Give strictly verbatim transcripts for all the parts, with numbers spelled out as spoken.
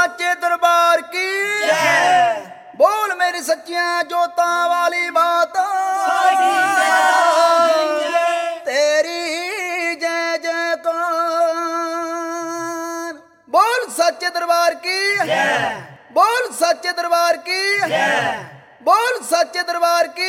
साचे दरबार की बोल मेरी सच्चियां जोता वाली बात तेरी जय जयकार। बोल सच्चे दरबार की बोल सच्चे दरबार की बोल सच्चे दरबार की।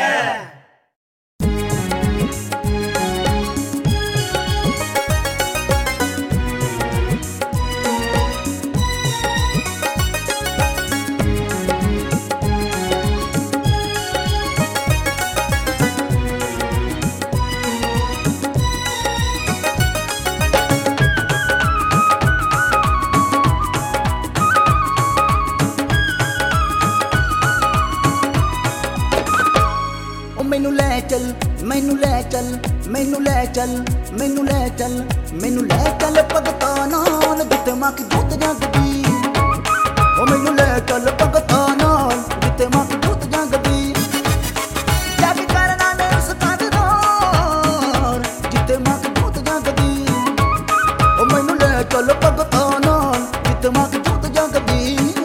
मैनू ले चल मैनू ले चल मैनू ले चल मैनू ले चल मैनू ले चल भगता नाल जिते मक जोत जगदी। ओ मैनू ले चल भगता नाल जिते मक जोत जगदी। जग करना ने उस कददार जिते मक जोत जगदी। ओ मैनू ले चल भगता नाल जिते मक जोत जगदी।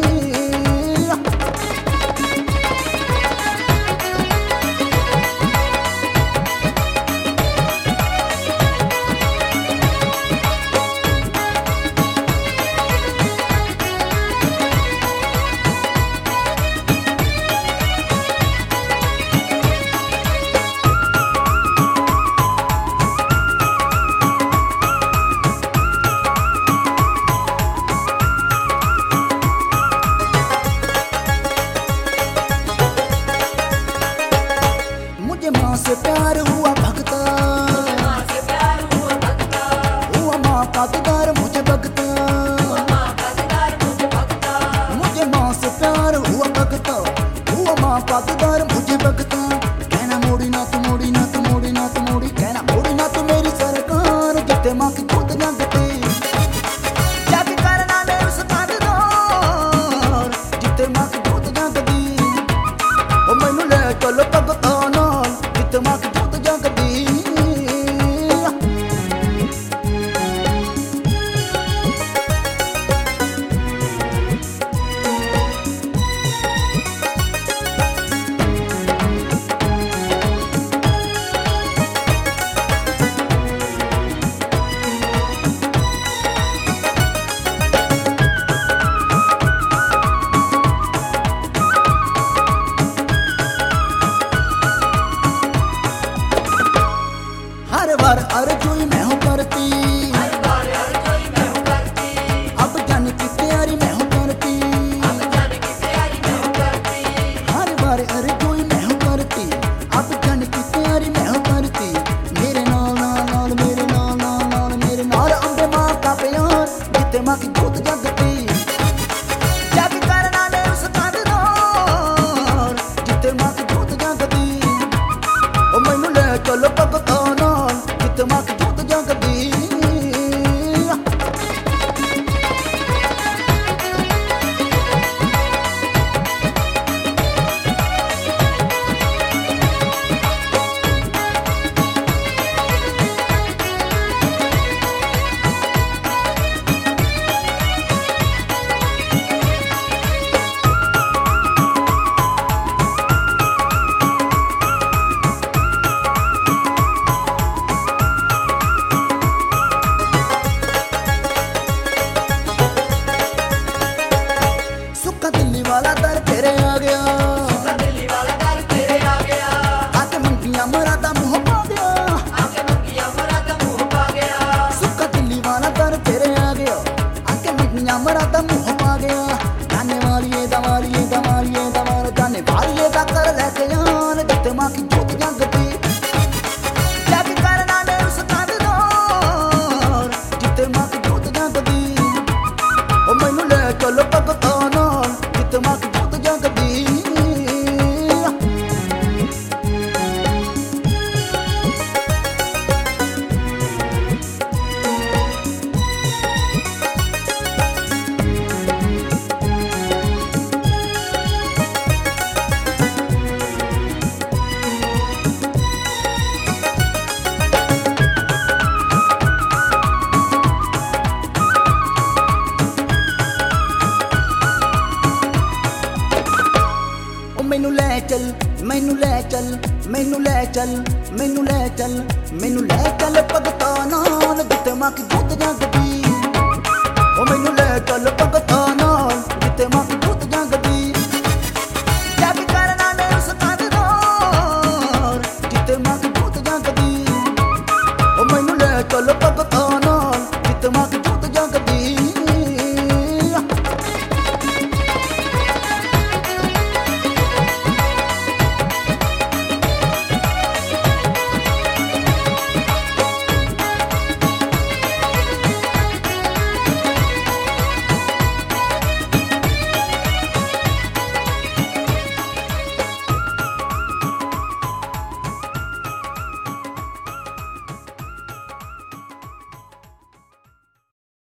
माँ से प्यार हुआ भगता हुआ माँ का दीदार मुझे भगता। मुझे माँ से प्यार हुआ भगता हुआ माँ का दीदार मुझे भगता। कहना मोड़ी ना तू मोड़ी ना तू मोड़ी ना तू मोड़ी कहना मोड़ी ना तू मेरी सरकार जिते माँ की खुद जगते। जग करना ने उस कददार जिते माँ की खुद जगती। ओ मैनू ले चलो भगता नाल जिते माँ की खुद जगती। हर बार अर्जुई मैं हूँ करती अब जान की तैयारी मैं हूँ करती। हर बार अर्जुई मैं हूँ करती अब जान की तैयारी मैं हूँ करती। मेरे नाल नाल नाल मेरे नाल नाल नाल मेरे नाल अंबे माँ का प्यार जिते माँ की जोत जगती। जग करना ने उस कददार जिते माँ की जोत जगती। ओ मैनू ले चलो भगता नाल जिते माँ की जोत जगदी। सुक्का दिल्ली वाला दर तेरे आ गया आके मंगिया मरादा मुँह पा गया। सुक्का दिल्ली वाला दर तेरे आ गया आके मंगिया मरादा मुँह पा गया। जाने वालिए दवालिए दवालिए दवार जाने वालिए दा कर लेके जान जिते माँ की जोत जगती। जग करना ने उस कददार जिते माँ की जोत जगती। ओ मैनू ले चलो भगता नाल जिते माँ की जोत जगती। ਚੱਲ ਮੈਨੂੰ ਲੈ ਚੱਲ ਮੈਨੂੰ ਲੈ ਚੱਲ ਮੈਨੂੰ ਲੈ ਚੱਲ ਮੈਨੂੰ ਲੈ ਚੱਲ ਭਗਤਾ ਨਾਲ ਜਿੱਥੇ ਮੱਕ ਜੋਤ ਜਗਦੀ